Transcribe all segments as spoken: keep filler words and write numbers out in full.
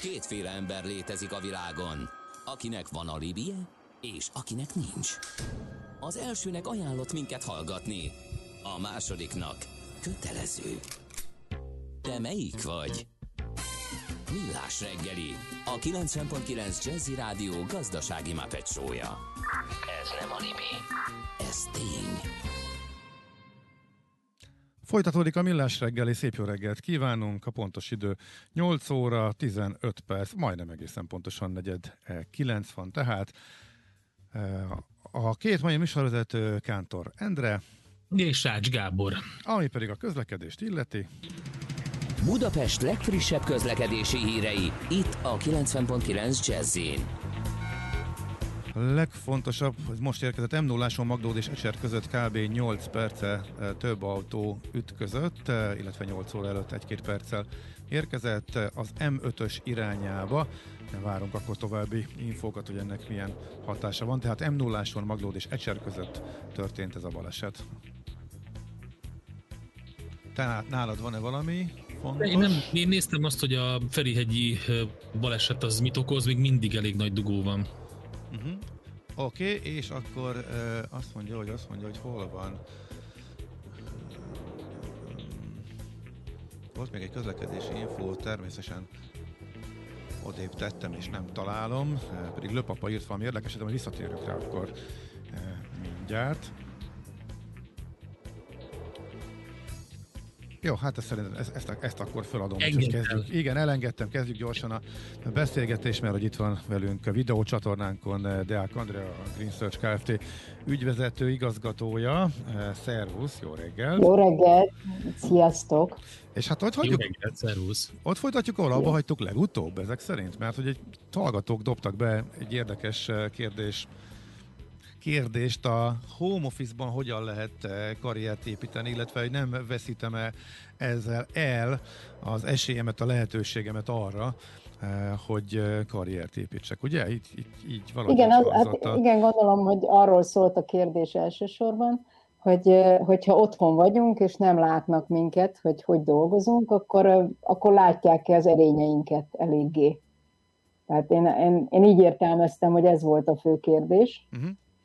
Kétféle ember létezik a világon, akinek van alibije, és akinek nincs. Az elsőnek ajánlott minket hallgatni, a másodiknak kötelező. Te melyik vagy? Millás reggeli, a kilencven pont kilenc Jazzy Rádió gazdasági Muppet show-ja. Ez nem anime, ez tény. Folytatódik a Millás reggeli, szép jó reggelt kívánunk, a pontos idő nyolc óra tizenöt perc, majdnem egészen pontosan negyed kilenc van, tehát a két mai műsorvezető Kántor Endre és Ács Gábor, ami pedig a közlekedést illeti. Budapest legfrissebb közlekedési hírei, itt a kilencven pont kilenc Jazzyn. A legfontosabb, hogy most érkezett em nulláson Magdód és Ecser között kb. nyolc perce több autó ütközött, illetve nyolc óra előtt egy-két perccel érkezett az em ötös irányába. Várunk akkor további infókat, hogy ennek milyen hatása van. Tehát em nulláson Magdód és Ecser között történt ez a baleset. Tehát nálad van-e valami fontos? Én, nem, én néztem azt, hogy a Ferihegyi baleset az mit okoz, még mindig elég nagy dugó van. Uh-huh. Oké, okay, és akkor uh, azt mondja, hogy azt mondja, hogy hol van. Volt még egy közlekedési infó, természetesen odébb tettem, és nem találom, uh, pedig Löpapa írt valami érdekeset, de majd visszatérünk rá akkor uh, mindjárt. Jó, hát ezt, ezt, ezt, ezt akkor feladom. Kezdjük. Igen, elengedtem, kezdjük gyorsan a beszélgetést, mert hogy itt van velünk a videócsatornánkon Deák Andrea, a Green Search Kft. Ügyvezető igazgatója. Szervusz, jó reggel! Jó reggel, sziasztok! És hát ott hagyjuk, jó reggel, szervusz! Ott folytatjuk, ahol abba hagytuk legutóbb ezek szerint, mert hogy egy hallgatók dobtak be egy érdekes kérdés kérdést a home office-ban hogyan lehet karriert építeni, illetve hogy nem veszítem-e ezzel el az esélyemet, a lehetőségemet arra, hogy karriert építsek. Ugye? Így, így, így valahogy igen, az, hát, a... igen, gondolom, hogy arról szólt a kérdés elsősorban, hogy hogyha otthon vagyunk, és nem látnak minket, hogy hogy dolgozunk, akkor, akkor látják-e az erényeinket eléggé. Tehát én, én, én így értelmeztem, hogy ez volt a fő kérdés. Uh-huh.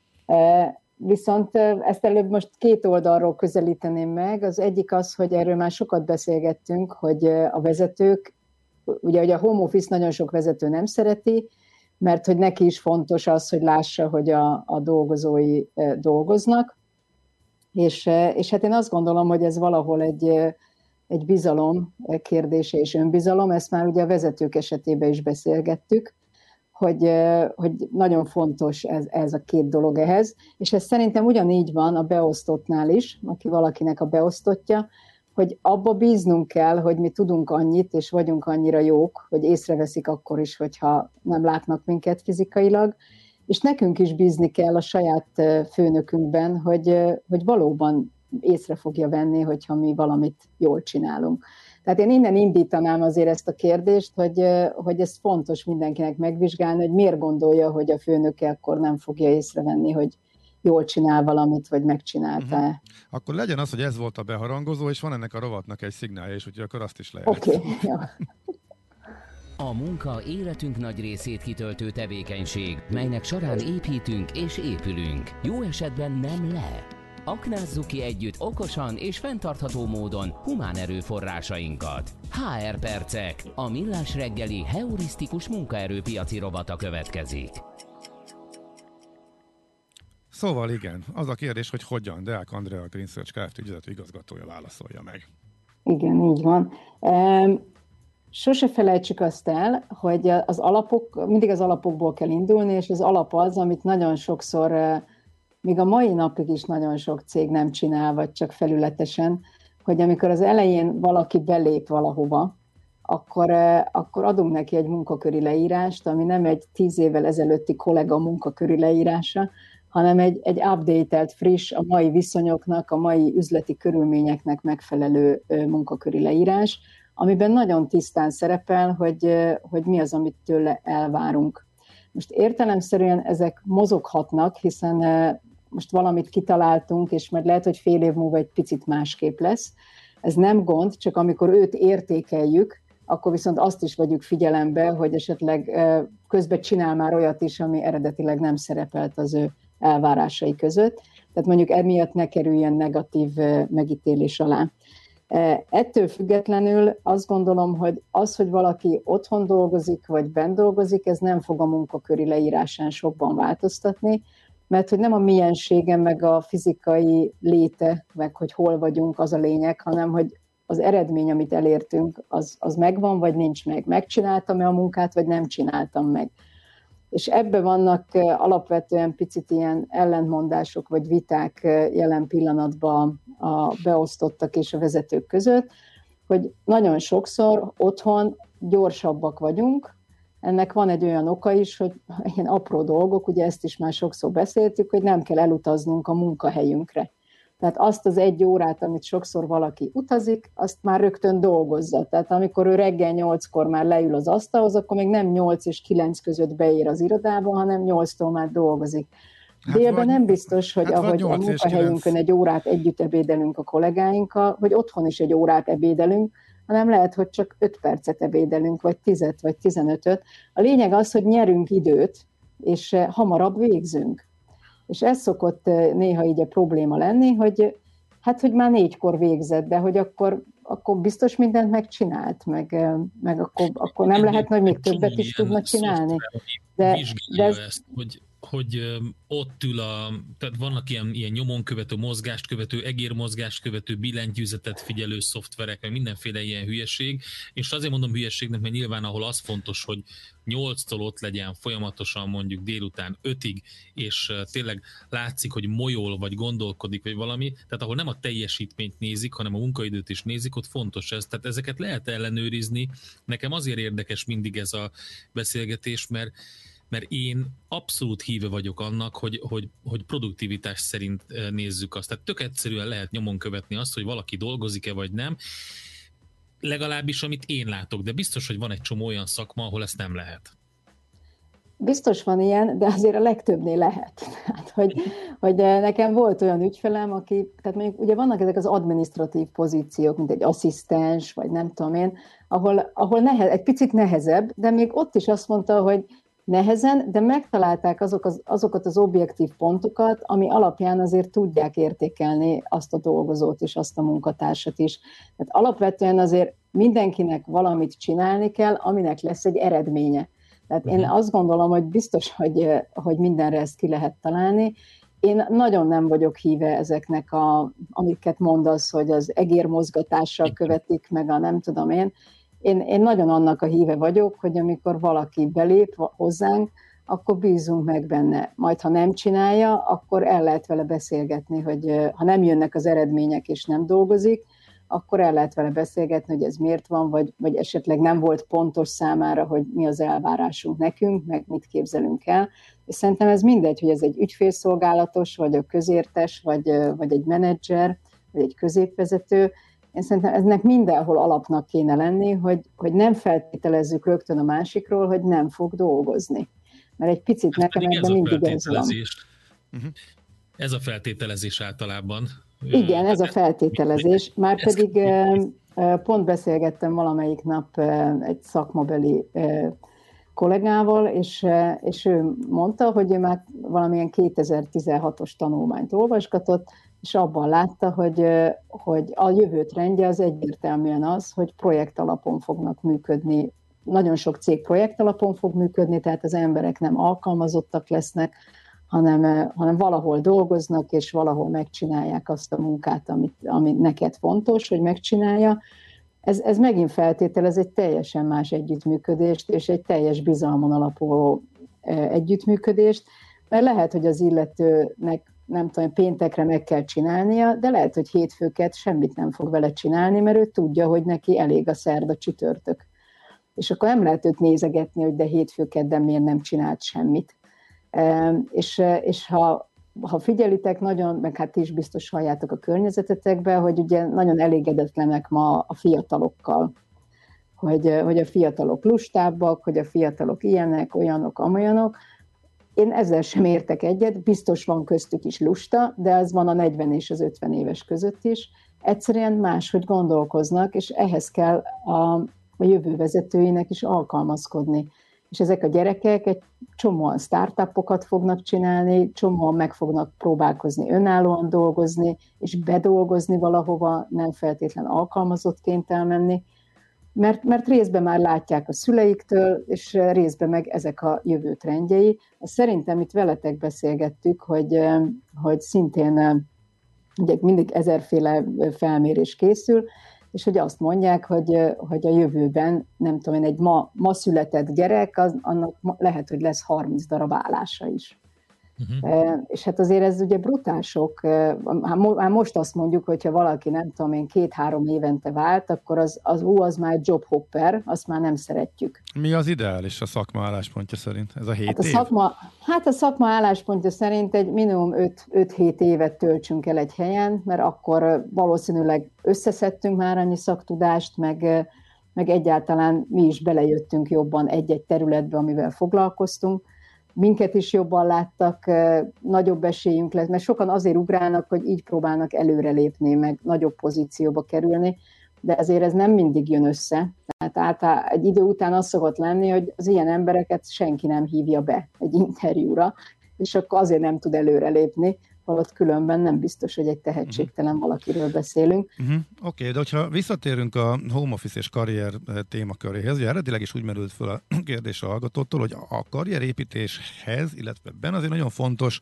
Viszont ezt előbb most két oldalról közelíteném meg. Az egyik az, hogy erről már sokat beszélgettünk, hogy a vezetők, ugye, ugye a home office nagyon sok vezető nem szereti, mert hogy neki is fontos az, hogy lássa, hogy a, a dolgozói dolgoznak. És, és hát én azt gondolom, hogy ez valahol egy, egy bizalom kérdése és önbizalom, ezt már ugye a vezetők esetében is beszélgettük, Hogy, hogy nagyon fontos ez, ez a két dolog ehhez, és ez szerintem ugyanígy van a beosztottnál is, aki valakinek a beosztottja, hogy abba bíznunk kell, hogy mi tudunk annyit, és vagyunk annyira jók, hogy észreveszik akkor is, hogyha nem látnak minket fizikailag, és nekünk is bízni kell a saját főnökünkben, hogy, hogy valóban észre fogja venni, hogyha mi valamit jól csinálunk. Tehát én innen indítanám azért ezt a kérdést, hogy, hogy ez fontos mindenkinek megvizsgálni, hogy miért gondolja, hogy a főnöke akkor nem fogja észrevenni, hogy jól csinál valamit, vagy megcsinálta. Uh-huh. Akkor legyen az, hogy ez volt a beharangozó, és van ennek a rovatnak egy szignálja, és úgyhogy akkor azt is lehet. Oké, okay, jó. A munka életünk nagy részét kitöltő tevékenység, melynek során építünk és épülünk. Jó esetben nem le. Aknázzuk ki együtt okosan és fenntartható módon humán erőforrásainkat. há er percek, a Millás reggeli heurisztikus munkaerőpiaci rovata következik. Szóval igen, az a kérdés, hogy hogyan, Deák Andrea, a Green Search Kft. Ügyvezető igazgatója válaszolja meg. Igen, így van. Sose felejtsük azt el, hogy az alapok, mindig az alapokból kell indulni, és az alap az, amit nagyon sokszor, még a mai napig is nagyon sok cég nem csinál, vagy csak felületesen, hogy amikor az elején valaki belép valahova, akkor, akkor adunk neki egy munkaköri leírást, ami nem egy tíz évvel ezelőtti kollega munkaköri leírása, hanem egy, egy updatelt, friss, a mai viszonyoknak, a mai üzleti körülményeknek megfelelő munkaköri leírás, amiben nagyon tisztán szerepel, hogy, hogy mi az, amit tőle elvárunk. Most értelemszerűen ezek mozoghatnak, hiszen most valamit kitaláltunk, és majd lehet, hogy fél év múlva egy picit másképp lesz. Ez nem gond, csak amikor őt értékeljük, akkor viszont azt is vegyük figyelembe, hogy esetleg közben csinál már olyat is, ami eredetileg nem szerepelt az ő elvárásai között. Tehát mondjuk emiatt ne kerüljen negatív megítélés alá. Ettől függetlenül azt gondolom, hogy az, hogy valaki otthon dolgozik, vagy bent dolgozik, ez nem fog a munkaköri leírásán sokban változtatni, mert hogy nem a miensége, meg a fizikai léte, meg hogy hol vagyunk, az a lényeg, hanem hogy az eredmény, amit elértünk, az, az megvan, vagy nincs meg. Megcsináltam-e a munkát, vagy nem csináltam meg. És ebben vannak alapvetően picit ilyen ellentmondások, vagy viták jelen pillanatban a beosztottak és a vezetők között, hogy nagyon sokszor otthon gyorsabbak vagyunk. Ennek van egy olyan oka is, hogy ilyen apró dolgok, ugye ezt is már sokszor beszéltük, hogy nem kell elutaznunk a munkahelyünkre. Tehát azt az egy órát, amit sokszor valaki utazik, azt már rögtön dolgozza. Tehát amikor ő reggel nyolckor már leül az asztalhoz, akkor még nem nyolc és kilenc között beér az irodába, hanem nyolctól már dolgozik. Hát délben nem biztos, hogy hát ahogy a munkahelyünkön egy órát együtt ebédelünk a kollégáinkkal, hogy otthon is egy órát ebédelünk, hanem lehet, hogy csak öt percet ebédelünk, vagy tízet, vagy tizenötöt. A lényeg az, hogy nyerünk időt, és hamarabb végzünk. És ez szokott néha így a probléma lenni, hogy hát, hogy már négykor végzett, de hogy akkor, akkor biztos mindent megcsinált, meg, meg akkor, akkor nem lehet, hogy még többet is tudna csinálni. De, de ez... ezt, hogy, hogy ott ül a, tehát vannak ilyen, ilyen nyomon követő, mozgást követő, egérmozgást követő, billentyűzetet figyelő szoftverek, meg mindenféle ilyen hülyeség, és azért mondom hülyeségnek, mert nyilván ahol az fontos, hogy nyolctól ott legyen folyamatosan mondjuk délután ötig, és tényleg látszik, hogy molyol, vagy gondolkodik, vagy valami, tehát ahol nem a teljesítményt nézik, hanem a munkaidőt is nézik, ott fontos ez. Tehát ezeket lehet ellenőrizni. Nekem azért érdekes mindig ez a beszélgetés, mert mert én abszolút híve vagyok annak, hogy, hogy, hogy produktivitás szerint nézzük azt. Tehát tök egyszerűen lehet nyomon követni azt, hogy valaki dolgozik-e vagy nem, legalábbis amit én látok, de biztos, hogy van egy csomó olyan szakma, ahol ezt nem lehet. Biztos van ilyen, de azért a legtöbbnél lehet. Tehát, hogy, hogy nekem volt olyan ügyfelem, aki, tehát mondjuk ugye vannak ezek az adminisztratív pozíciók, mint egy asszisztens, vagy nem tudom én, ahol, ahol nehe, egy picit nehezebb, de még ott is azt mondta, hogy nehezen, de megtalálták azok az, azokat az objektív pontokat, ami alapján azért tudják értékelni azt a dolgozót és azt a munkatársat is. Tehát alapvetően azért mindenkinek valamit csinálni kell, aminek lesz egy eredménye. Tehát én azt gondolom, hogy biztos, hogy, hogy mindenre ezt ki lehet találni. Én nagyon nem vagyok híve ezeknek, a, amiket mondasz, hogy az egérmozgatással követik, meg a nem tudom én. Én, én nagyon annak a híve vagyok, hogy amikor valaki belép hozzánk, akkor bízunk meg benne. Majd, ha nem csinálja, akkor el lehet vele beszélgetni, hogy ha nem jönnek az eredmények és nem dolgozik, akkor el lehet vele beszélgetni, hogy ez miért van, vagy, vagy esetleg nem volt pontos számára, hogy mi az elvárásunk nekünk, meg mit képzelünk el. És szerintem ez mindegy, hogy ez egy ügyfélszolgálatos, vagy a közértes, vagy, vagy egy menedzser, vagy egy középvezető. Én szerintem ennek mindenhol alapnak kéne lenni, hogy, hogy nem feltételezzük rögtön a másikról, hogy nem fog dolgozni. Mert egy picit ez nekem ebben mindig ez van. Uh-huh. Ez a feltételezés általában. Igen, ez a feltételezés. Márpedig pont beszélgettem valamelyik nap egy szakmabeli kollégával, és, és ő mondta, hogy ő már valamilyen kétezer-tizenhatos tanulmányt olvasgatott, és abban látta, hogy, hogy a jövő trendje az egyértelműen az, hogy projekt alapon fognak működni. Nagyon sok cég projekt alapon fog működni, tehát az emberek nem alkalmazottak lesznek, hanem, hanem valahol dolgoznak, és valahol megcsinálják azt a munkát, amit, ami neked fontos, hogy megcsinálja. Ez, ez megint feltételez egy teljesen más együttműködést, és egy teljes bizalmon alapuló együttműködést, mert lehet, hogy az illetőnek nem tudom, péntekre meg kell csinálnia, de lehet, hogy hétfőket semmit nem fog vele csinálni, mert ő tudja, hogy neki elég a szerda csütörtök. És akkor nem lehet őt nézegetni, hogy de hétfőkedden miért nem csinált semmit. És, és ha, ha figyelitek nagyon, meg hát is biztos halljátok a környezetetekben, hogy ugye nagyon elégedetlenek ma a fiatalokkal, hogy, hogy a fiatalok lustábbak, hogy a fiatalok ilyenek, olyanok, amolyanok. Én ezzel sem értek egyet, biztos van köztük is lusta, de ez van a negyven és az ötven éves között is. Egyszerűen máshogy gondolkoznak, és ehhez kell a, a jövő vezetőinek is alkalmazkodni. És ezek a gyerekek egy csomóan startupokat fognak csinálni, csomóan meg fognak próbálkozni önállóan dolgozni, és bedolgozni valahova, nem feltétlen alkalmazottként elmenni, mert, mert részben már látják a szüleiktől, és részben meg ezek a jövő trendjei. Szerintem itt veletek beszélgettük, hogy, hogy szintén ugye mindig ezerféle felmérés készül, és hogy azt mondják, hogy, hogy a jövőben, nem tudom én, egy ma, ma született gyerek, az, annak lehet, hogy lesz harminc darab állása is. Uh-huh. És hát azért ez ugye brutál sok. Hát most azt mondjuk, hogyha valaki, nem tudom én, két-három évente vált, akkor az, az, ú, az már egy jobhopper, azt már nem szeretjük. Mi az ideális a szakma álláspontja szerint? Ez a hét hát a év? Szakma, hát a szakma álláspontja szerint egy minimum öt-hét évet töltsünk el egy helyen, mert akkor valószínűleg összeszedtünk már annyi szaktudást, meg, meg egyáltalán mi is belejöttünk jobban egy-egy területbe, amivel foglalkoztunk. Minket is jobban láttak, nagyobb esélyünk lesz, mert sokan azért ugrálnak, hogy így próbálnak előrelépni, meg nagyobb pozícióba kerülni, de ezért ez nem mindig jön össze. Tehát általában egy idő után az szokott lenni, hogy az ilyen embereket senki nem hívja be egy interjúra, és akkor azért nem tud előrelépni, holott különben nem biztos, hogy egy tehetségtelen valakiről beszélünk. Uh-huh. Oké, okay, de hogyha visszatérünk a home office és karrier témaköréhez, ugye eredetileg is úgy merült föl a kérdés a hallgatótól, hogy a karrierépítéshez, illetve benne azért nagyon fontos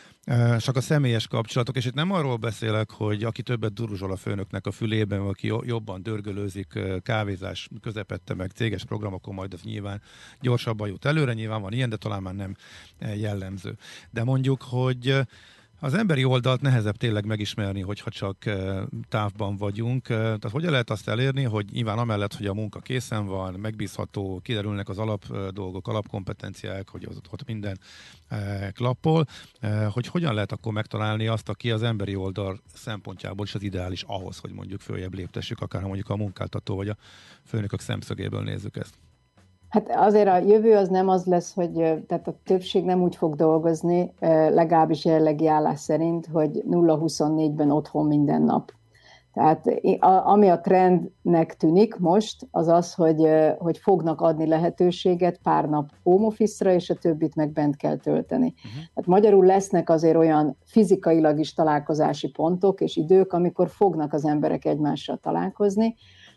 csak a személyes kapcsolatok, és itt nem arról beszélek, hogy aki többet duruzsol a főnöknek a fülében, aki jobban dörgölőzik kávézás közepette, meg céges programokon, majd ez nyilván gyorsabban jut előre, nyilván van ilyen, de talán már nem jellemző. De mondjuk, hogy az emberi oldalt nehezebb tényleg megismerni, hogyha csak távban vagyunk. Tehát hogyan lehet azt elérni, hogy nyilván amellett, hogy a munka készen van, megbízható, kiderülnek az alap dolgok, alapkompetenciák, hogy az ott minden klappol, hogy hogyan lehet akkor megtalálni azt, aki az emberi oldal szempontjából is az ideális ahhoz, hogy mondjuk följebb léptessük, akár mondjuk a munkáltató vagy a főnökök szemszögéből nézzük ezt. Hát azért a jövő az nem az lesz, hogy tehát a többség nem úgy fog dolgozni, legalábbis jelenlegi állás szerint, hogy nulla huszonnégyben otthon minden nap. Tehát ami a trendnek tűnik most, az az, hogy, hogy fognak adni lehetőséget pár nap home office-ra, és a többit meg bent kell tölteni. Uh-huh. Tehát magyarul lesznek azért olyan fizikailag is találkozási pontok és idők, amikor fognak az emberek egymással találkozni.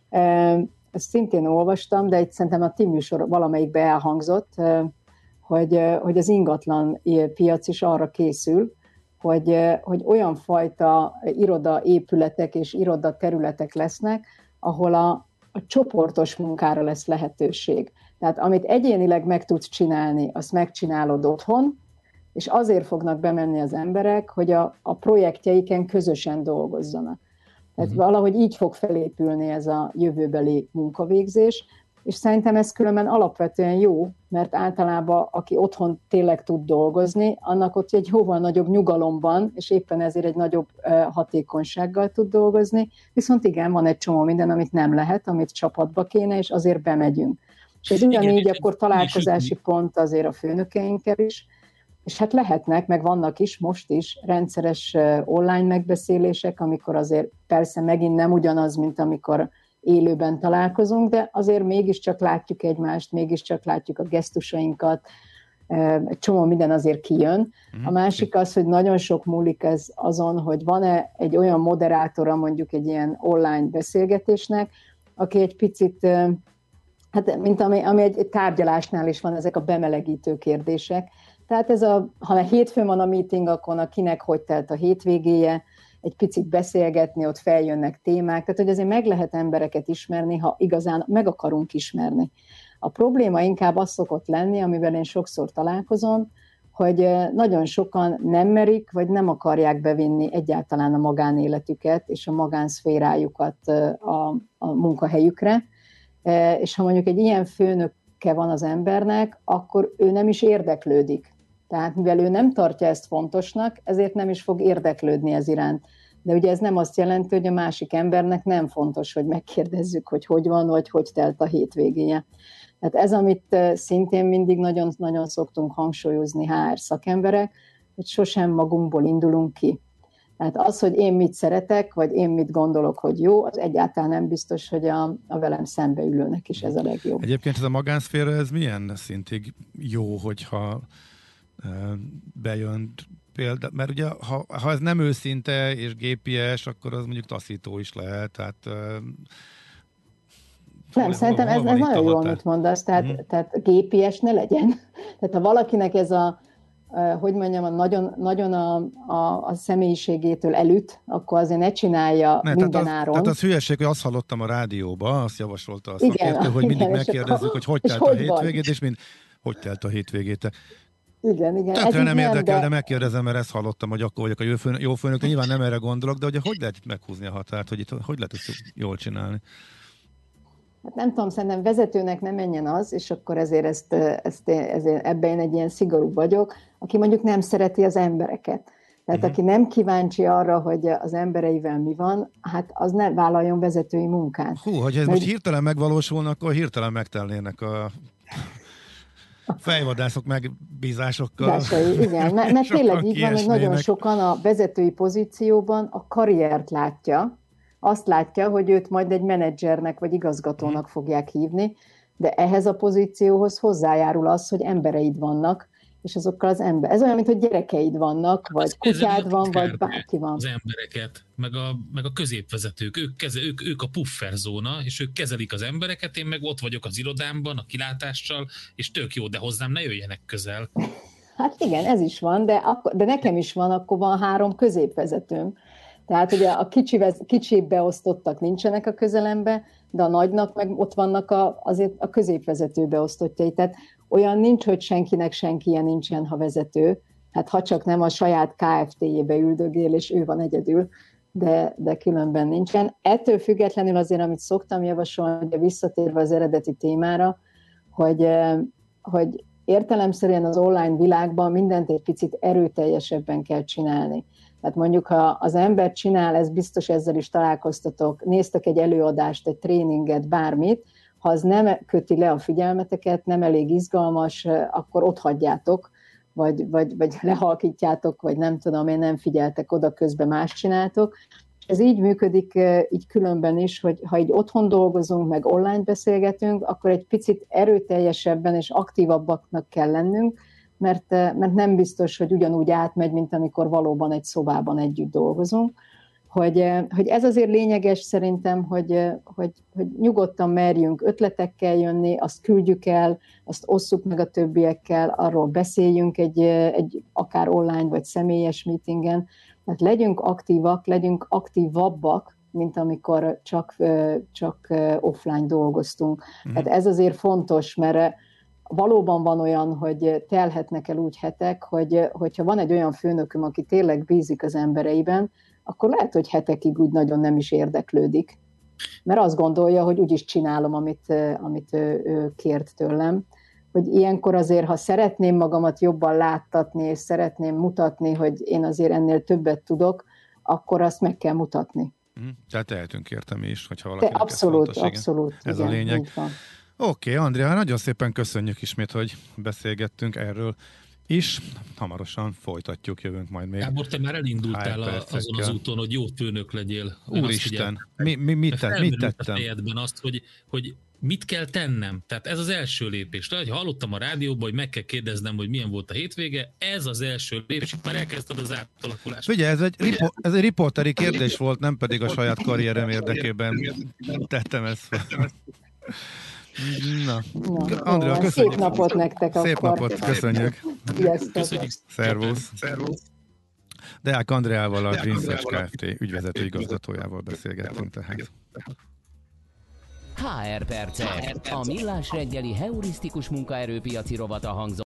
Ezt szintén olvastam, de itt szerintem a ti műsor valamelyikbe elhangzott, hogy, hogy az ingatlan piac is arra készül, hogy, hogy olyan fajta irodaépületek és irodaterületek lesznek, ahol a, a csoportos munkára lesz lehetőség. Tehát amit egyénileg meg tudsz csinálni, azt megcsinálod otthon, és azért fognak bemenni az emberek, hogy a, a projektjeiken közösen dolgozzanak. Tehát uh-huh. valahogy így fog felépülni ez a jövőbeli munkavégzés, és szerintem ez különben alapvetően jó, mert általában aki otthon tényleg tud dolgozni, annak ott egy jóval nagyobb nyugalomban, és éppen ezért egy nagyobb hatékonysággal tud dolgozni, viszont igen, van egy csomó minden, amit nem lehet, amit csapatba kéne, és azért bemegyünk. És ez ugyanígy akkor találkozási pont azért a főnökeinkkel is, és hát lehetnek, meg vannak is most is rendszeres online megbeszélések, amikor azért persze megint nem ugyanaz, mint amikor élőben találkozunk, de azért mégiscsak látjuk egymást, mégiscsak látjuk a gesztusainkat, egy csomó minden azért kijön. A másik az, hogy nagyon sok múlik ez azon, hogy van-e egy olyan moderátora mondjuk egy ilyen online beszélgetésnek, aki egy picit, hát mint ami, ami egy tárgyalásnál is van, ezek a bemelegítő kérdések. Tehát ez a, ha hétfőn van a meeting, akkor akinek hogy telt a hétvégéje, egy picit beszélgetni, ott feljönnek témák, tehát hogy azért meg lehet embereket ismerni, ha igazán meg akarunk ismerni. A probléma inkább az szokott lenni, amivel én sokszor találkozom, hogy nagyon sokan nem merik, vagy nem akarják bevinni egyáltalán a magánéletüket és a magánszférájukat a, a munkahelyükre, és ha mondjuk egy ilyen főnöke van az embernek, akkor ő nem is érdeklődik. Tehát mivel ő nem tartja ezt fontosnak, ezért nem is fog érdeklődni ez iránt. De ugye ez nem azt jelenti, hogy a másik embernek nem fontos, hogy megkérdezzük, hogy hogy van, vagy hogy telt a hétvégéje. Tehát ez, amit szintén mindig nagyon-nagyon szoktunk hangsúlyozni há er szakemberek, hogy sosem magunkból indulunk ki. Tehát az, hogy én mit szeretek, vagy én mit gondolok, hogy jó, az egyáltalán nem biztos, hogy a, a velem szembeülőnek is ez a legjobb. Egyébként ez a magánszféra, ez milyen szintig jó, hogyha bejön például, mert ugye ha, ha ez nem őszinte és gépies, akkor az mondjuk taszító is lehet, tehát nem, hol, szerintem hol, hol ez, ez nagyon jó, amit mondasz, tehát, hmm. tehát gépies ne legyen. Tehát ha valakinek ez a, hogy mondjam, a nagyon, nagyon a, a, a személyiségétől elüt, akkor azért ne csinálja ne, mindenáron. Tehát az, az hülyeség, hogy azt hallottam a rádióba, azt javasolta a szakértő, hogy mindig igen, megkérdezzük, hogy hogy telt hogy a hétvégét, és mind, hogy telt a hétvégét. Igen, igen. Tökre nem érdekel, de... de megkérdezem, mert ezt hallottam, hogy akkor vagyok a jó, főnök, jó főnök, nyilván nem erre gondolok, de hogy, hogy lehet meghúzni a határt, hogy itt hogy lehet ezt jól csinálni? Hát nem tudom, szerintem vezetőnek nem menjen az, és akkor ezért, ezt, ezt, ezért ebben én egy ilyen szigorú vagyok, aki mondjuk nem szereti az embereket. Tehát uh-huh. aki nem kíváncsi arra, hogy az embereivel mi van, hát az ne vállaljon vezetői munkát. Hú, hogy ez Mert... most hirtelen megvalósulna, akkor hirtelen megtelnének a fejvadászok megbízásokkal. Dásai, igen, mert, mert tényleg így van, hogy nagyon sokan a vezetői pozícióban a karriert látja, azt látja, hogy őt majd egy menedzsernek vagy igazgatónak fogják hívni, de ehhez a pozícióhoz hozzájárul az, hogy embereid vannak, és azokkal az ember. Ez olyan, mint hogy gyerekeid vannak, vagy kutyád van, vagy bárki van. Az embereket, meg a, meg a középvezetők, ők, kezel, ők, ők a pufferzóna, és ők kezelik az embereket, én meg ott vagyok az irodámban, a kilátással, és tök jó, de hozzám ne jöjjenek közel. Hát igen, ez is van, de, akkor, de nekem is van, akkor van három középvezetőm. Tehát ugye a kicsi, kicsi beosztottak nincsenek a közelembe, de a nagynak meg ott vannak a, azért a középvezető beosztottjai. Tehát olyan nincs, hogy senkinek senkije nincsen, ha vezető. Hát ha csak nem a saját ká ef té-jébe üldögél, és ő van egyedül, de, de különben nincsen. Ettől függetlenül azért, amit szoktam javasolni, ugye visszatérve az eredeti témára, hogy, hogy értelemszerűen az online világban mindent egy picit erőteljesebben kell csinálni. Tehát mondjuk, ha az ember csinál, ez biztos ezzel is találkoztatok, néztek egy előadást, egy tréninget, bármit, ha az nem köti le a figyelmeteket, nem elég izgalmas, akkor ott hagyjátok, vagy, vagy, vagy lehalkítjátok, vagy nem tudom, én nem figyeltek oda, közben más csináltok. Ez így működik, így különben is, hogy ha így otthon dolgozunk, meg online beszélgetünk, akkor egy picit erőteljesebben és aktívabbaknak kell lennünk, mert, mert nem biztos, hogy ugyanúgy átmegy, mint amikor valóban egy szobában együtt dolgozunk. Hogy, hogy ez azért lényeges szerintem, hogy, hogy, hogy nyugodtan merjünk ötletekkel jönni, azt küldjük el, azt osszuk meg a többiekkel, arról beszéljünk egy, egy akár online vagy személyes meetingen. Tehát legyünk aktívak, legyünk aktívabbak, mint amikor csak, csak offline dolgoztunk. Mm. Tehát ez azért fontos, mert valóban van olyan, hogy telhetnek el úgy hetek, hogy, hogyha van egy olyan főnököm, aki tényleg bízik az embereiben, akkor lehet, hogy hetekig úgy nagyon nem is érdeklődik. Mert azt gondolja, hogy úgyis csinálom, amit, amit ő, ő kért tőlem. Hogy ilyenkor azért, ha szeretném magamat jobban láttatni, és szeretném mutatni, hogy én azért ennél többet tudok, akkor azt meg kell mutatni. Mm, tehát tehetünk érte mi is, hogyha valakinek Te abszolút, ez fontos. abszolút. Ez igen, a lényeg. Oké, okay, Andrea, nagyon szépen köszönjük ismét, hogy beszélgettünk erről is. Hamarosan folytatjuk, jövünk majd még. Gábor, te már elindultál a, azon az úton, hogy jó főnök legyél. Úristen, mi, mi, mit, te, mit tettem? A fejedben azt, hogy, hogy mit kell tennem. Tehát ez az első lépés. Tehát, ha hallottam a rádióban, hogy meg kell kérdeznem, hogy milyen volt a hétvége, ez az első lépés, már elkezdted az átalakulást. Ugye, ez egy, ripo- ez egy riporteri kérdés volt, nem pedig a saját karrierem érdekében tettem ezt. Na, Na Andrea, köszönjük. Szép napot nektek Szép akkor. napot, köszönjük. Köszönjük. Szervusz. Deák Andreával, a Greensearch Kft. Ügyvezető igazgatójával beszélgettünk tehát. há er percek. A millás reggeli heurisztikus munkaerőpiaci rovata hangzott